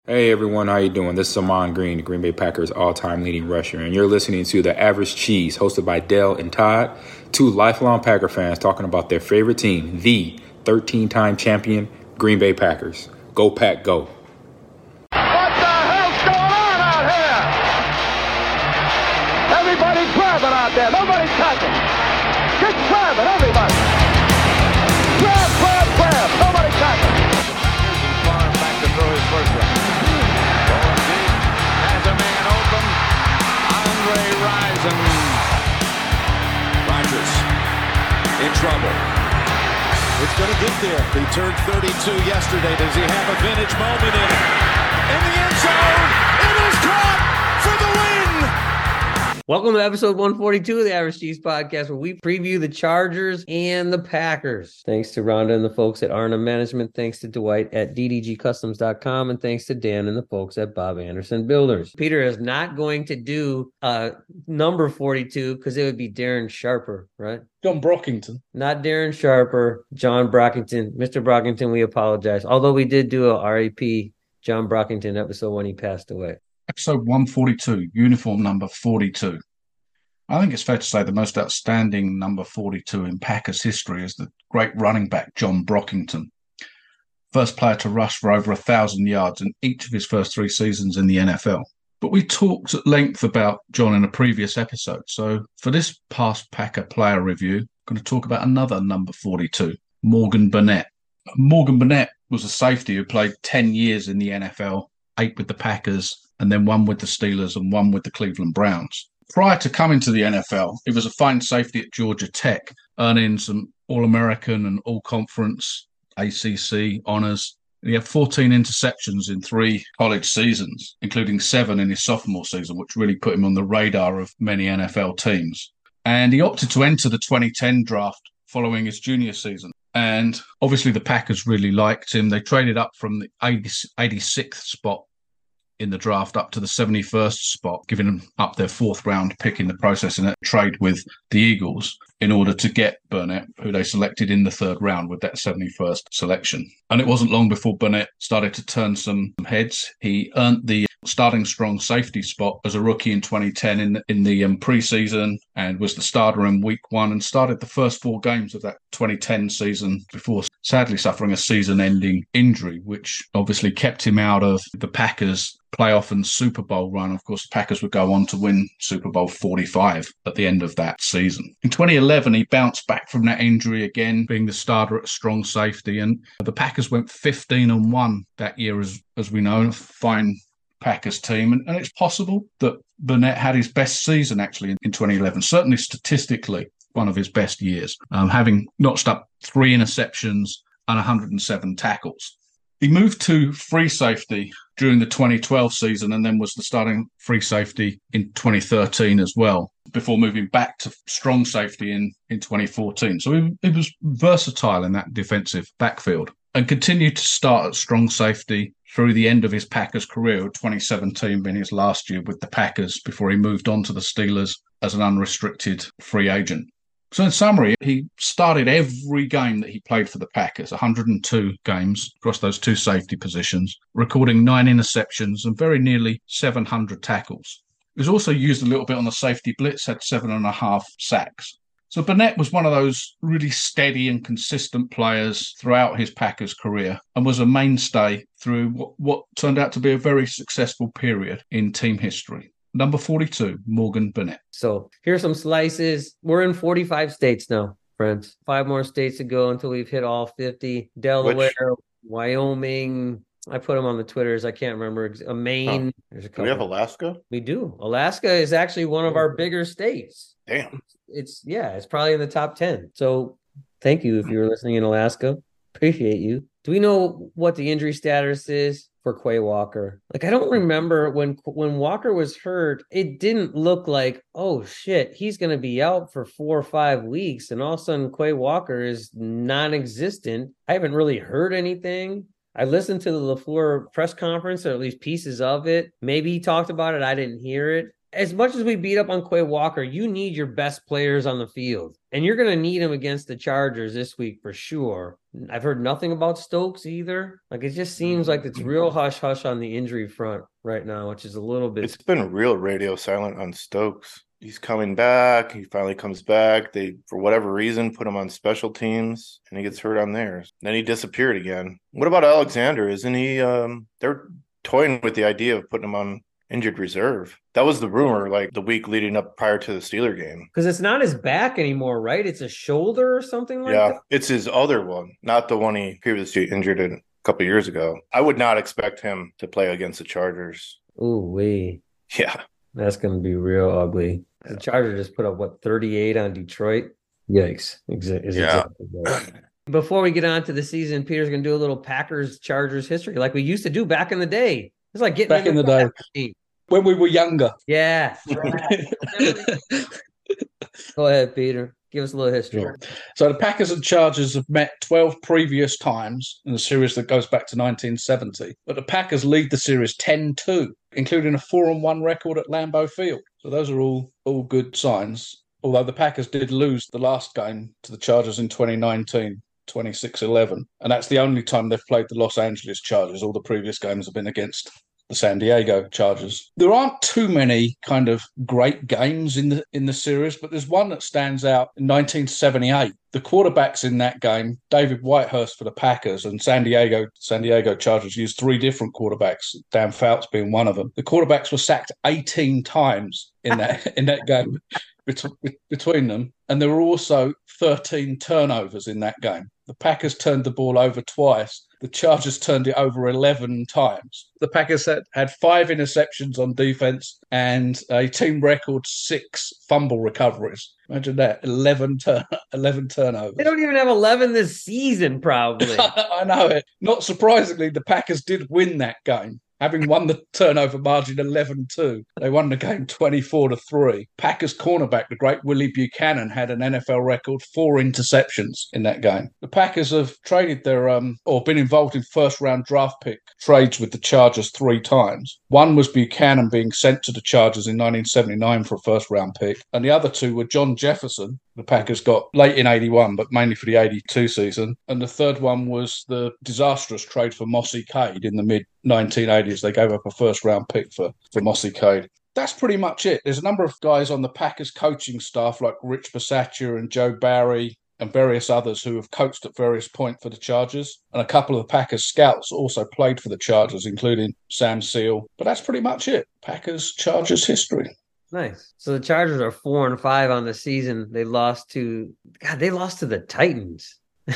Hey everyone, how you doing? This is Amon Green, the Green Bay Packers all-time leading rusher, and you're listening to The Average Cheese, hosted by Dell and Todd, two lifelong Packer fans talking about their favorite team, the 13-time champion Green Bay Packers. Go Pack, go. What the hell's going on out here? Everybody's grabbing out there. Nobody's touching. Just grabbing, everybody. Grab. Nobody touching. Far back to throw his first one. Going deep. Has a man open. Andre Rison. Rodgers in trouble. It's going to get there. He turned 32 yesterday. Does he have a vintage moment in it? In the end zone. It is caught for the win. Welcome to episode 142 of the Average Cheese Podcast, where we preview the Chargers and the Packers. Thanks to Rhonda and the folks at Arna Management. Thanks to Dwight at ddgcustoms.com. And thanks to Dan and the folks at Bob Anderson Builders. Peter is not going to do number 42 because it would be Darren Sharper, right? John Brockington. Not Darren Sharper, John Brockington. Mr. Brockington, we apologize. Although we did do a RAP John Brockington episode when he passed away. Episode 142, uniform number 42. I think it's fair to say the most outstanding number 42 in Packers history is the great running back John Brockington. First player to rush for over 1,000 yards in each of his first three seasons in the NFL. But we talked at length about John in a previous episode. So for this past Packer player review, I'm going to talk about another number 42, Morgan Burnett. Morgan Burnett was a safety who played 10 years in the NFL, 8 with the Packers, and then 1 with the Steelers and 1 with the Cleveland Browns. Prior to coming to the NFL, he was a fine safety at Georgia Tech, earning some All-American and All-Conference, ACC honors. He had 14 interceptions in 3 college seasons, including 7 in his sophomore season, which really put him on the radar of many NFL teams. And he opted to enter the 2010 draft following his junior season. And obviously the Packers really liked him. They traded up from the 86th spot in the draft up to the 71st spot, giving them up their 4th round pick in the process in a trade with the Eagles in order to get Burnett, who they selected in the 3rd round with that 71st selection. And it wasn't long before Burnett started to turn some heads. He earned the starting strong safety spot as a rookie in 2010 in the preseason, and was the starter in week 1 and started the first 4 games of that 2010 season before sadly suffering a season-ending injury, which obviously kept him out of the Packers' playoff and Super Bowl run. Of course, the Packers would go on to win Super Bowl 45 at the end of that season. In 2011, he bounced back from that injury again, being the starter at strong safety, and the Packers went 15-1 that year, as we know, a fine Packers team. And it's possible that Burnett had his best season actually in 2011, certainly statistically one of his best years, having notched up 3 interceptions and 107 tackles. He moved to free safety during the 2012 season and then was the starting free safety in 2013 as well, before moving back to strong safety in 2014. So he was versatile in that defensive backfield and continued to start at strong safety through the end of his Packers career, with 2017 being his last year with the Packers before he moved on to the Steelers as an unrestricted free agent. So in summary, he started every game that he played for the Packers, 102 games across those 2 safety positions, recording 9 interceptions and very nearly 700 tackles. He was also used a little bit on the safety blitz, had 7.5 sacks. So Burnett was one of those really steady and consistent players throughout his Packers career and was a mainstay through what turned out to be a very successful period in team history. Number 42, Morgan Burnett. So here's some slices. We're in 45 states now, friends. 5 more states to go until we've hit all 50. Delaware, Wyoming. I put them on the Twitters. I can't remember. Maine. Huh. There's a Do couple. we have Alaska? We do. Alaska is actually one of our bigger states. Damn. It's probably in the top 10. So thank you if you're listening in Alaska. Appreciate you. Do we know what the injury status is for Quay Walker? Like, I don't remember when Walker was hurt, it didn't look like, oh shit, he's going to be out for 4 or 5 weeks. And all of a sudden Quay Walker is non-existent. I haven't really heard anything. I listened to the LaFleur press conference, or at least pieces of it. Maybe he talked about it. I didn't hear it. as much as we beat up on Quay Walker, you need your best players on the field. And you're going to need them against the Chargers this week for sure. I've heard nothing about Stokes either. Like, it just seems like it's real hush-hush on the injury front right now, which is a little bit... It's been real radio silent on Stokes. He's coming back. He finally comes back. They, for whatever reason, put him on special teams, and he gets hurt on theirs. Then he disappeared again. What about Alexander? Isn't he... they're toying with the idea of putting him on injured reserve. That was the rumor like the week leading up prior to the Steeler game. Because it's not his back anymore, right? It's a shoulder or something like that? Yeah, it's his other one, not the one he previously injured a couple of years ago. I would not expect him to play against the Chargers. Ooh, wee. Yeah. That's going to be real ugly. The Chargers just put up, 38 on Detroit? Yikes. Exactly right. Before we get on to the season, Peter's going to do a little Packers-Chargers history like we used to do back in the day. It's like getting back in the day. Team. When we were younger. Yeah. Go ahead, Peter. Give us a little history. Sure. So the Packers and Chargers have met 12 previous times in a series that goes back to 1970. But the Packers lead the series 10-2, including a 4-1 record at Lambeau Field. So those are all good signs. Although the Packers did lose the last game to the Chargers in 2019, 26-11. And that's the only time they've played the Los Angeles Chargers. All the previous games have been against the San Diego Chargers. There aren't too many kind of great games in the series, but there's one that stands out in 1978. The quarterbacks in that game, David Whitehurst for the Packers and San Diego Chargers used 3 different quarterbacks, Dan Fouts being one of them. The quarterbacks were sacked 18 times in that game between them, and there were also 13 turnovers in that game. The Packers turned the ball over twice. The Chargers turned it over 11 times. The Packers had 5 interceptions on defense and a team record 6 fumble recoveries. Imagine that, 11 turnovers. They don't even have 11 this season, probably. I know it. Not surprisingly, the Packers did win that game. Having won the turnover margin 11-2, they won the game 24-3. Packers cornerback, the great Willie Buchanan, had an NFL record 4 interceptions in that game. The Packers have traded their or been involved in first-round draft pick trades with the Chargers 3 times. One was Buchanan being sent to the Chargers in 1979 for a first-round pick, and the other 2 were John Jefferson. The Packers got late in 81, but mainly for the 82 season. And the third one was the disastrous trade for Mossy Cade in the mid-1980s. They gave up a first-round pick for Mossy Cade. That's pretty much it. There's a number of guys on the Packers coaching staff like Rich Bisaccia and Joe Barry and various others who have coached at various points for the Chargers. And a couple of the Packers scouts also played for the Chargers, including Sam Seal. But that's pretty much it. Packers-Chargers history. Nice. So the Chargers are 4-5 on the season. They lost to the Titans.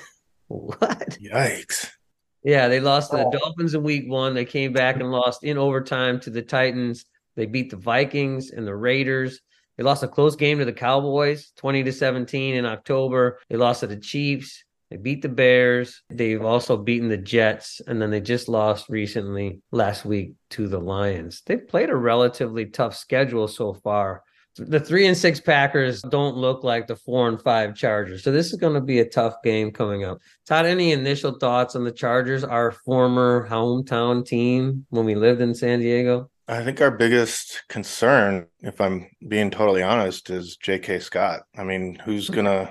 What? Yikes. Yeah, they lost to the Dolphins in week 1. They came back and lost in overtime to the Titans. They beat the Vikings and the Raiders. They lost a close game to the Cowboys, 20-17 in October. They lost to the Chiefs. They beat the Bears. They've also beaten the Jets. And then they just lost recently last week to the Lions. They've played a relatively tough schedule so far. The 3-6 Packers don't look like the 4-5 Chargers. So this is going to be a tough game coming up. Todd, any initial thoughts on the Chargers, our former hometown team when we lived in San Diego? I think our biggest concern, if I'm being totally honest, is J.K. Scott. I mean, who's going to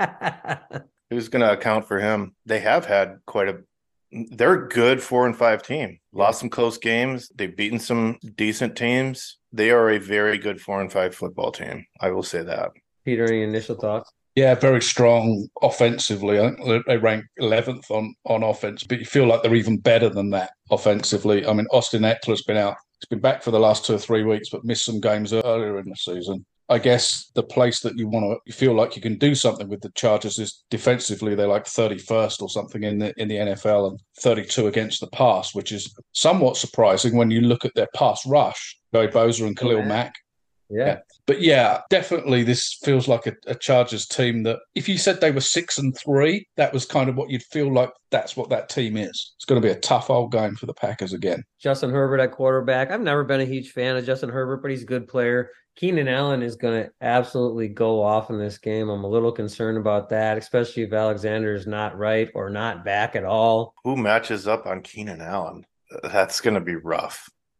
account for him? They have had they're a good 4-5 team. Lost some close games. They've beaten some decent teams. They are a very good 4-5 football team. I will say that. Peter, any initial thoughts? Yeah, very strong offensively. I think they rank 11th on offense, but you feel like they're even better than that offensively. I mean, Austin Eckler's been out. He's been back for the last 2 or 3 weeks, but missed some games earlier in the season. I guess the place that you feel like you can do something with the Chargers is defensively. They're like 31st or something in the NFL and 32 against the pass, which is somewhat surprising when you look at their pass rush. Joey Bosa and Khalil Mack. Yeah. But yeah, definitely this feels like a Chargers team that if you said they were 6-3, that was kind of what you'd feel like that's what that team is. It's going to be a tough old game for the Packers again. Justin Herbert at quarterback. I've never been a huge fan of Justin Herbert, but he's a good player. Keenan Allen is going to absolutely go off in this game. I'm a little concerned about that, especially if Alexander is not right or not back at all. Who matches up on Keenan Allen? That's going to be rough.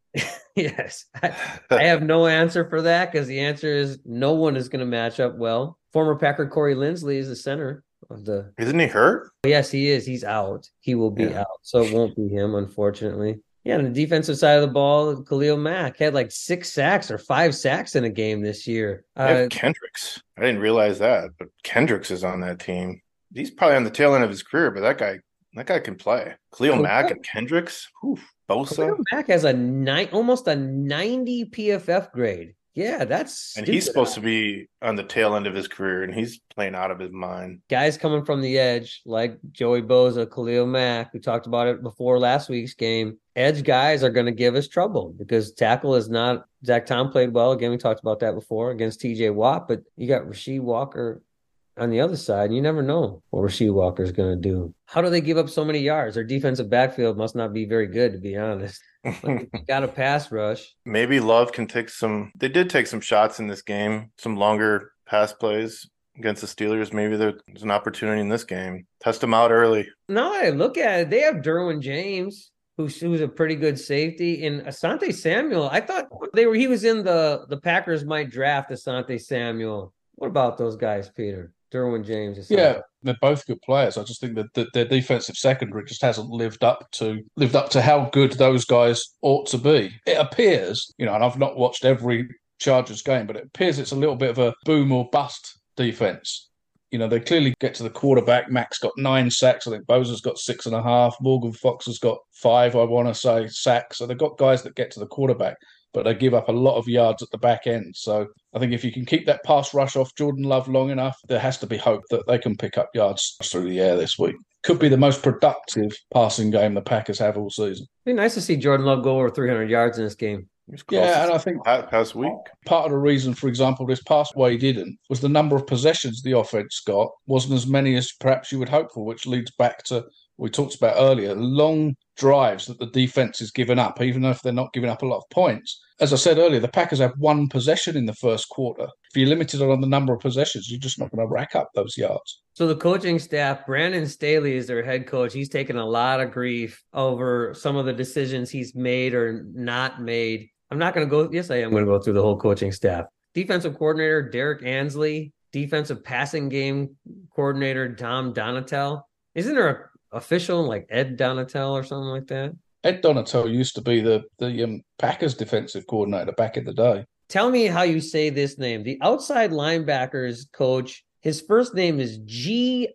Yes. I have no answer for that because the answer is no one is going to match up well. Former Packer Corey Linsley is the center of the. Isn't he hurt? Yes, he is. He's out. He will be Yeah. out. So it won't be him, unfortunately. Yeah, on the defensive side of the ball, Khalil Mack had like 6 sacks or 5 sacks in a game this year. They have Kendricks. I didn't realize that, but Kendricks is on that team. He's probably on the tail end of his career, but that guy can play. Khalil Mack and Kendricks. Whew, Bosa. Khalil Mack has almost a 90 PFF grade. Yeah, that's And stupid. he's supposed to be on the tail end of his career, and he's playing out of his mind. Guys coming from the edge, like Joey Bosa, Khalil Mack. We talked about it before last week's game. Edge guys are going to give us trouble because tackle is not. Zach Tom played well. Again, we talked about that before against TJ Watt, but you got Rasheed Walker on the other side, and you never know what Rasheed Walker is going to do. How do they give up so many yards? Their defensive backfield must not be very good, to be honest. Got a pass rush. Maybe Love can take some. They did take some shots in this game, some longer pass plays against the Steelers. Maybe there's an opportunity in this game. Test them out early. No, I look at it. They have Derwin James, who's a pretty good safety, and Asante Samuel. I thought he was in the Packers might draft Asante Samuel. What about those guys, Peter? Derwin James. Asante. Yeah, they're both good players. I just think that their defensive secondary just hasn't lived up to how good those guys ought to be. It appears, and I've not watched every Chargers game, but it appears it's a little bit of a boom or bust defense. They clearly get to the quarterback. Max got 9 sacks. I think Bosa's got 6.5. Morgan Fox has got 5, I want to say, sacks. So they've got guys that get to the quarterback, but they give up a lot of yards at the back end. So I think if you can keep that pass rush off Jordan Love long enough, there has to be hope that they can pick up yards through the air this week. Could be the most productive passing game the Packers have all season. It'd be nice to see Jordan Love go over 300 yards in this game. Yeah, and I think past week. Part of the reason, for example, this past way he didn't was the number of possessions the offense got wasn't as many as perhaps you would hope for, which leads back to we talked about earlier, long drives that the defense is giving up, even though if they're not giving up a lot of points. As I said earlier, the Packers have 1 possession in the first quarter. If you're limited on the number of possessions, you're just not going to rack up those yards. So the coaching staff, Brandon Staley is their head coach. He's taken a lot of grief over some of the decisions he's made or not made. I'm not going to go. Yes, I am going to go through the whole coaching staff. Defensive coordinator, Derek Ansley. Defensive passing game coordinator, Tom Donatel. Isn't there an official like Ed Donatel or something like that? Ed Donatel used to be the Packers defensive coordinator back in the day. Tell me how you say this name. The outside linebackers coach, his first name is Giff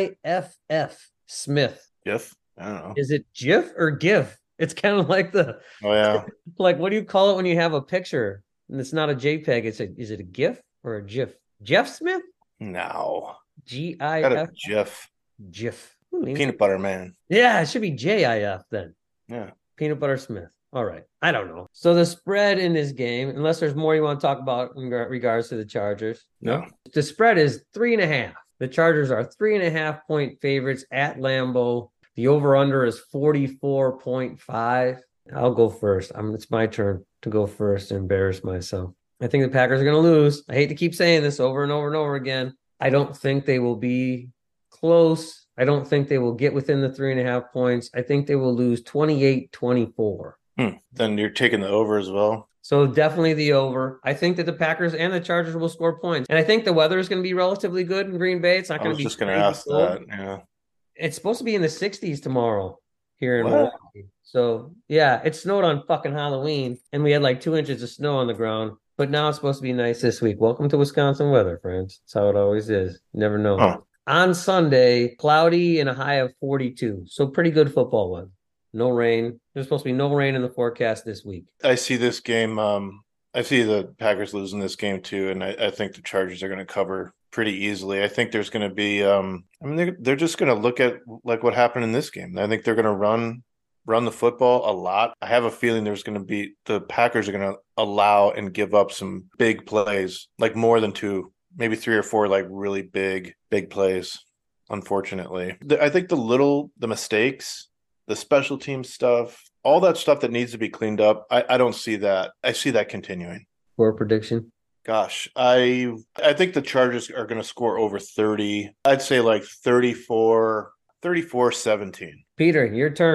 Smith. Yes. I don't know. Is it GIF or GIF? It's kind of like Oh, yeah. like, what do you call it when you have a picture and it's not a JPEG? Is it a GIF or a GIF? Jeff Smith? No. GIF? Got a Jeff. GIF. Peanut Butter Man. Yeah, it should be JIF then. Yeah. Peanut Butter Smith. All right. I don't know. So the spread in this game, unless there's more you want to talk about in regards to the Chargers. No. The spread is 3.5. The Chargers are 3.5 point favorites at Lambeau. The over-under is 44.5. I'll go first. It's my turn to go first and embarrass myself. I think the Packers are going to lose. I hate to keep saying this over and over and over again. I don't think they will be close. I don't think they will get within the 3.5 points. I think they will lose 28-24. Then you're taking the over as well. So definitely the over. I think that the Packers and the Chargers will score points. And I think the weather is going to be relatively good in Green Bay. It's not going to be. I was just going to ask that. Yeah. It's supposed to be in the 60s tomorrow here in Milwaukee. So, yeah, it snowed on fucking Halloween, and we had like 2 inches of snow on the ground. But now it's supposed to be nice this week. Welcome to Wisconsin weather, friends. That's how it always is. You never know. Huh. On Sunday, cloudy and a high of 42. So pretty good football weather. No rain. There's supposed to be no rain in the forecast this week. I see this game. I see the Packers losing this game too, and I think the Chargers are going to cover pretty easily. I think there's going to be. They're just going to look at like what happened in this game. I think they're going to run the football a lot. I have a feeling there's going to be the Packers are going to allow and give up some big plays, like more than 2, maybe 3 or 4, like really big plays. Unfortunately, I think the mistakes, the special team stuff, all that stuff that needs to be cleaned up, I don't see that. I see that continuing. Score prediction? Gosh, I think the Chargers are going to score over 30. I'd say like 34-17. Peter, your turn.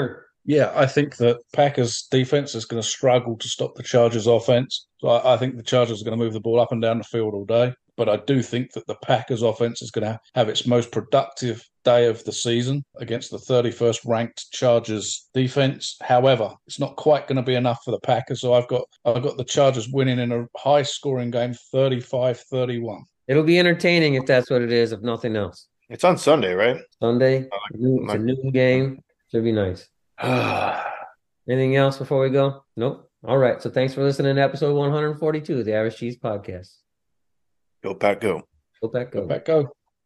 Yeah, I think that Packers defense is going to struggle to stop the Chargers offense. So I think the Chargers are going to move the ball up and down the field all day. But I do think that the Packers offense is going to have its most productive day of the season against the 31st ranked Chargers defense. However, it's not quite going to be enough for the Packers. So I've got the Chargers winning in a high scoring game, 35-31. It'll be entertaining if that's what it is, if nothing else. It's on Sunday, right? Sunday, it's a noon game. Should be nice. Anything else before we go? Nope. All right. So thanks for listening to episode 142 of the Average Cheese Podcast. Go Pack, go. Go Pack, go. Go back, go.